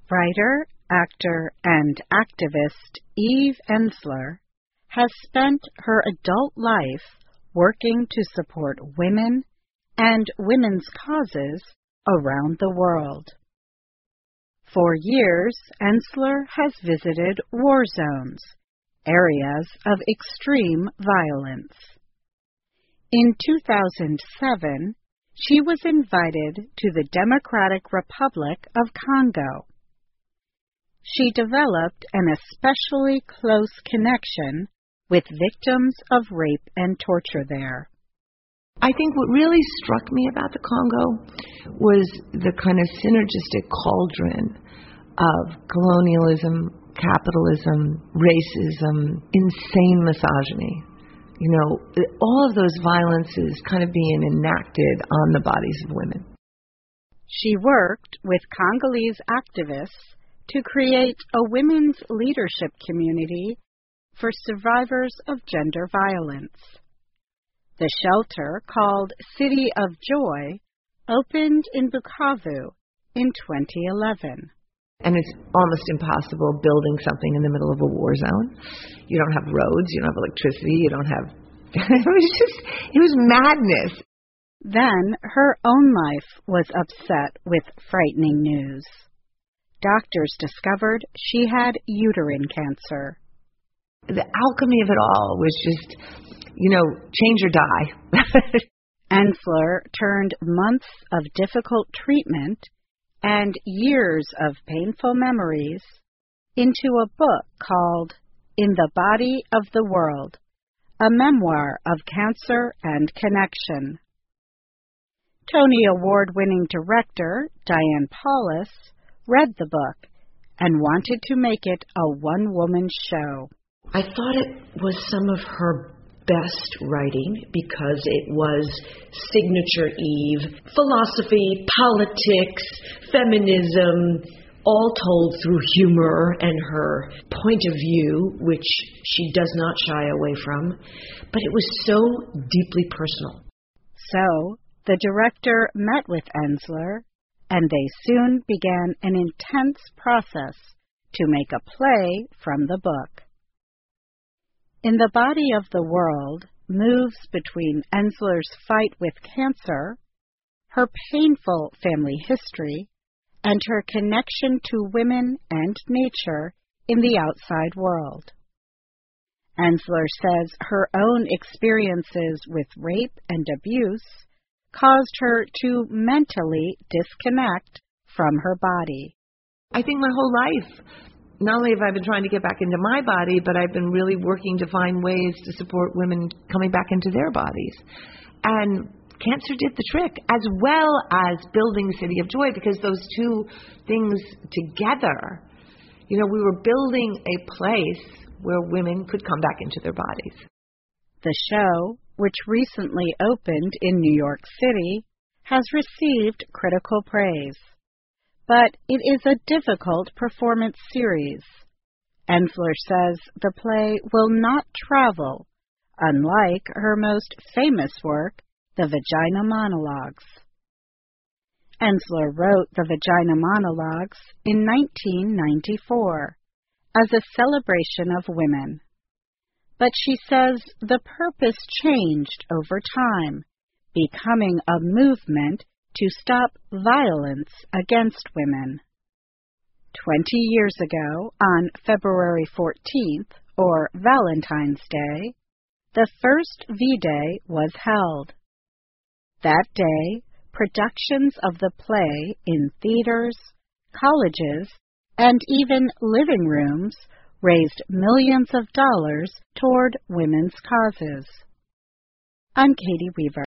Writer, actor, and activist Eve Ensler has spent her adult life working to support women and women's causes around the world. For years, Ensler has visited war zones, areas of extreme violence. In 2007, she was invited to the Democratic Republic of Congo. She developed an especially close connection with victims of rape and torture there. I think what really struck me about the Congo was the kind of synergistic cauldron of colonialism, capitalism, racism, insane misogyny. You know, all of those violences kind of being enacted on the bodies of women. She worked with Congolese activists to create a women's leadership community for survivors of gender violence. The shelter, called City of Joy, opened in Bukavu in 2011. And it's almost impossible building something in the middle of a war zone. You don't have roads, you don't have electricity, you don't have... it was madness. Then her own life was upset with frightening news. Doctors discovered she had uterine cancer. The alchemy of it all was just, change or die. Ensler turned months of difficult treatment and years of painful memories into a book called In the Body of the World, a memoir of cancer and connection. Tony Award-winning director Diane Paulus read the book and wanted to make it a one-woman show. I thought it was some of her best writing because it was signature Eve, philosophy, politics, feminism, all told through humor and her point of view, which she does not shy away from. But it was so deeply personal. So the director met with Ensler, and they soon began an intense process to make a play from the book. In the Body of the World moves between Ensler's fight with cancer, her painful family history, and her connection to women and nature in the outside world. Ensler says her own experiences with rape and abuse caused her to mentally disconnect from her body. I think my whole life, not only have I been trying to get back into my body, but I've been really working to find ways to support women coming back into their bodies. And cancer did the trick, as well as building City of Joy, because those two things together, we were building a place where women could come back into their bodies. The show, which recently opened in New York City, has received critical praise. But it is a difficult performance series. Ensler says the play will not travel, unlike her most famous work, The Vagina Monologues. Ensler wrote The Vagina Monologues in 1994 as a celebration of women. But she says the purpose changed over time, becoming a movement to stop violence against women. 20 years ago, on February 14th, or Valentine's Day, the first V-Day was held. That day, productions of the play in theaters, colleges, and even living rooms raised millions of dollars toward women's causes. I'm Katie Weaver.